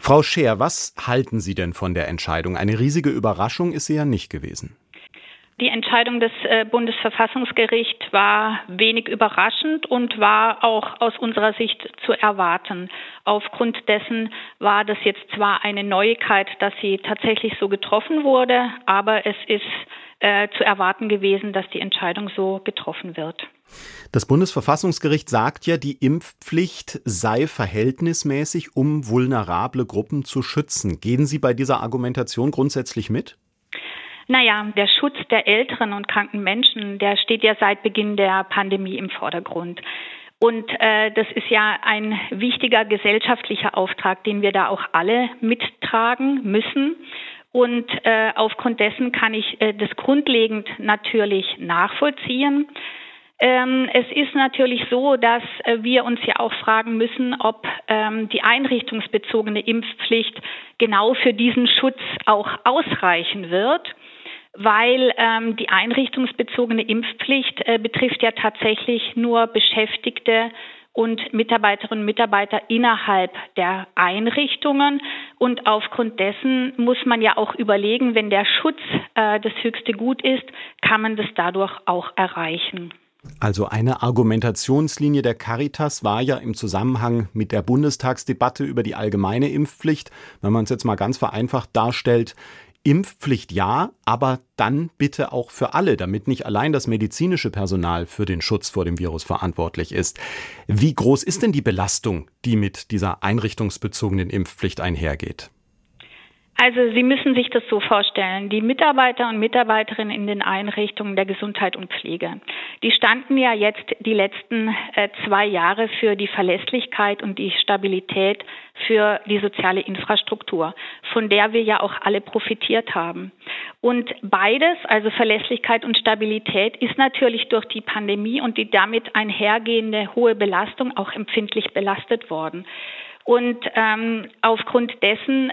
Frau Scheer, was halten Sie denn von der Entscheidung? Eine riesige Überraschung ist sie ja nicht gewesen. Die Entscheidung des Bundesverfassungsgerichts war wenig überraschend und war auch aus unserer Sicht zu erwarten. Aufgrund dessen war das jetzt zwar eine Neuigkeit, dass sie tatsächlich so getroffen wurde, aber es ist zu erwarten gewesen, dass die Entscheidung so getroffen wird. Das Bundesverfassungsgericht sagt ja, die Impfpflicht sei verhältnismäßig, um vulnerable Gruppen zu schützen. Gehen Sie bei dieser Argumentation grundsätzlich mit? Naja, der Schutz der älteren und kranken Menschen, der steht ja seit Beginn der Pandemie im Vordergrund. Und das ist ja ein wichtiger gesellschaftlicher Auftrag, den wir da auch alle mittragen müssen. Und aufgrund dessen kann ich das grundlegend natürlich nachvollziehen. Es ist natürlich so, dass wir uns ja auch fragen müssen, ob die einrichtungsbezogene Impfpflicht genau für diesen Schutz auch ausreichen wird. Weil die einrichtungsbezogene Impfpflicht betrifft ja tatsächlich nur Beschäftigte und Mitarbeiterinnen und Mitarbeiter innerhalb der Einrichtungen. Und aufgrund dessen muss man ja auch überlegen, wenn der Schutz das höchste Gut ist, kann man das dadurch auch erreichen. Also eine Argumentationslinie der Caritas war ja im Zusammenhang mit der Bundestagsdebatte über die allgemeine Impfpflicht, wenn man es jetzt mal ganz vereinfacht darstellt, Impfpflicht ja, aber dann bitte auch für alle, damit nicht allein das medizinische Personal für den Schutz vor dem Virus verantwortlich ist. Wie groß ist denn die Belastung, die mit dieser einrichtungsbezogenen Impfpflicht einhergeht? Also Sie müssen sich das so vorstellen. Die Mitarbeiter und Mitarbeiterinnen in den Einrichtungen der Gesundheit und Pflege, die standen ja jetzt die letzten 2 Jahre für die Verlässlichkeit und die Stabilität für die soziale Infrastruktur, von der wir ja auch alle profitiert haben. Und beides, also Verlässlichkeit und Stabilität, ist natürlich durch die Pandemie und die damit einhergehende hohe Belastung auch empfindlich belastet worden. Und aufgrund dessen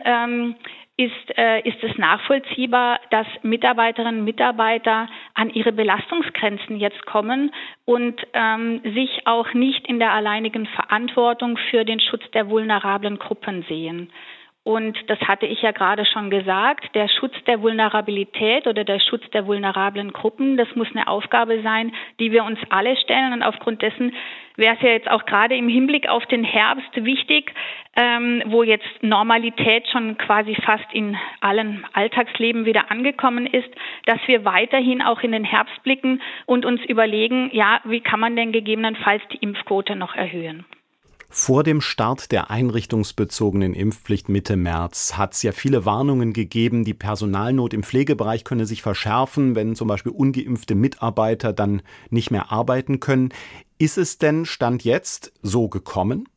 ist es nachvollziehbar, dass Mitarbeiterinnen und Mitarbeiter an ihre Belastungsgrenzen jetzt kommen und sich auch nicht in der alleinigen Verantwortung für den Schutz der vulnerablen Gruppen sehen. Und das hatte ich ja gerade schon gesagt, der Schutz der Vulnerabilität oder der Schutz der vulnerablen Gruppen, das muss eine Aufgabe sein, die wir uns alle stellen. Und aufgrund dessen wäre es ja jetzt auch gerade im Hinblick auf den Herbst wichtig, wo jetzt Normalität schon quasi fast in allen Alltagsleben wieder angekommen ist, dass wir weiterhin auch in den Herbst blicken und uns überlegen, ja, wie kann man denn gegebenenfalls die Impfquote noch erhöhen? Vor dem Start der einrichtungsbezogenen Impfpflicht Mitte März hat es ja viele Warnungen gegeben, die Personalnot im Pflegebereich könne sich verschärfen, wenn zum Beispiel ungeimpfte Mitarbeiter dann nicht mehr arbeiten können. Ist es denn Stand jetzt so gekommen?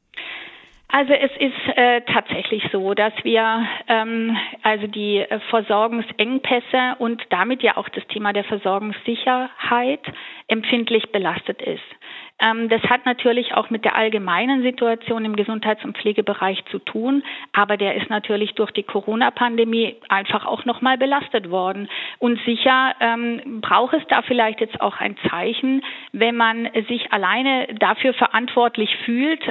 Also es ist tatsächlich so, dass wir also die Versorgungsengpässe und damit ja auch das Thema der Versorgungssicherheit empfindlich belastet ist. Das hat natürlich auch mit der allgemeinen Situation im Gesundheits- und Pflegebereich zu tun, aber der ist natürlich durch die Corona-Pandemie einfach auch nochmal belastet worden. Und sicher braucht es da vielleicht jetzt auch ein Zeichen, wenn man sich alleine dafür verantwortlich fühlt,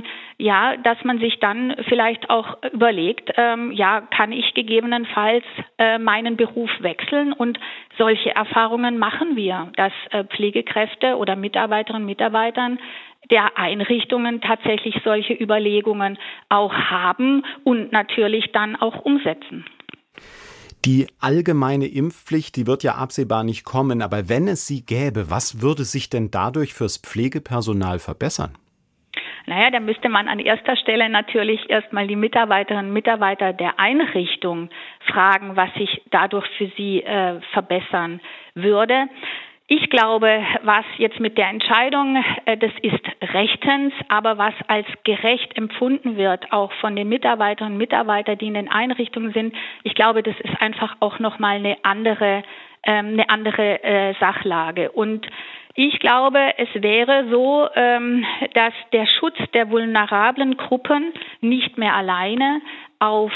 dass man sich dann vielleicht auch überlegt, kann ich gegebenenfalls meinen Beruf wechseln? Und solche Erfahrungen machen wir, dass Pflegekräfte oder Mitarbeiterinnen und Mitarbeitern der Einrichtungen tatsächlich solche Überlegungen auch haben und natürlich dann auch umsetzen. Die allgemeine Impfpflicht, die wird ja absehbar nicht kommen, aber wenn es sie gäbe, was würde sich denn dadurch fürs Pflegepersonal verbessern? Naja, da müsste man an erster Stelle natürlich erstmal die Mitarbeiterinnen und Mitarbeiter der Einrichtung fragen, was sich dadurch für sie verbessern würde. Ich glaube, was jetzt mit der Entscheidung, das ist rechtens, aber was als gerecht empfunden wird, auch von den Mitarbeiterinnen und Mitarbeitern, die in den Einrichtungen sind, ich glaube, das ist einfach auch nochmal eine andere Sachlage. Und ich glaube, es wäre so, dass der Schutz der vulnerablen Gruppen nicht mehr alleine auf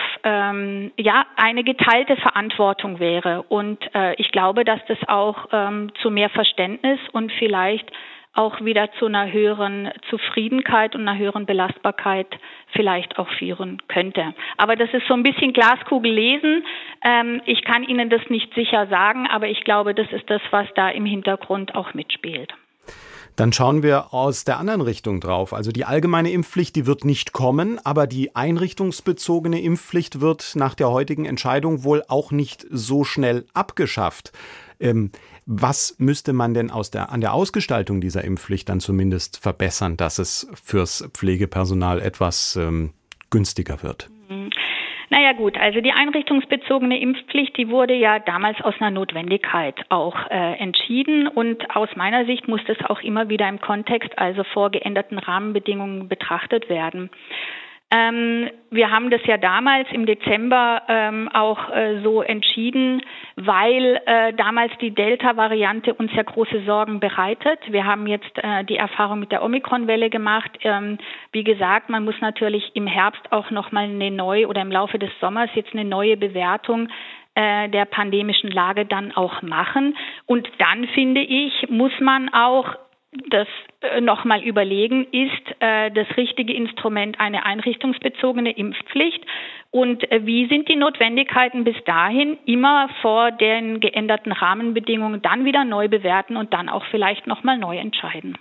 eine geteilte Verantwortung wäre. Und ich glaube, dass das auch zu mehr Verständnis und vielleicht auch wieder zu einer höheren Zufriedenheit und einer höheren Belastbarkeit vielleicht auch führen könnte. Aber das ist so ein bisschen Glaskugel lesen. Ich kann Ihnen das nicht sicher sagen, aber ich glaube, das ist das, was da im Hintergrund auch mitspielt. Dann schauen wir aus der anderen Richtung drauf. Also die allgemeine Impfpflicht, die wird nicht kommen, aber die einrichtungsbezogene Impfpflicht wird nach der heutigen Entscheidung wohl auch nicht so schnell abgeschafft. Was müsste man denn an der Ausgestaltung dieser Impfpflicht dann zumindest verbessern, dass es fürs Pflegepersonal etwas günstiger wird? Naja gut, also die einrichtungsbezogene Impfpflicht, die wurde ja damals aus einer Notwendigkeit auch entschieden und aus meiner Sicht muss das auch immer wieder im Kontext, also vor geänderten Rahmenbedingungen betrachtet werden. Wir haben das ja damals im Dezember auch so entschieden, weil damals die Delta-Variante uns ja große Sorgen bereitet. Wir haben jetzt die Erfahrung mit der Omikron-Welle gemacht. Wie gesagt, man muss natürlich im Herbst auch nochmal oder im Laufe des Sommers jetzt eine neue Bewertung der pandemischen Lage dann auch machen. Und dann, finde ich, muss man auch das nochmal überlegen, ist das richtige Instrument eine einrichtungsbezogene Impfpflicht und wie sind die Notwendigkeiten bis dahin immer vor den geänderten Rahmenbedingungen dann wieder neu bewerten und dann auch vielleicht nochmal neu entscheiden.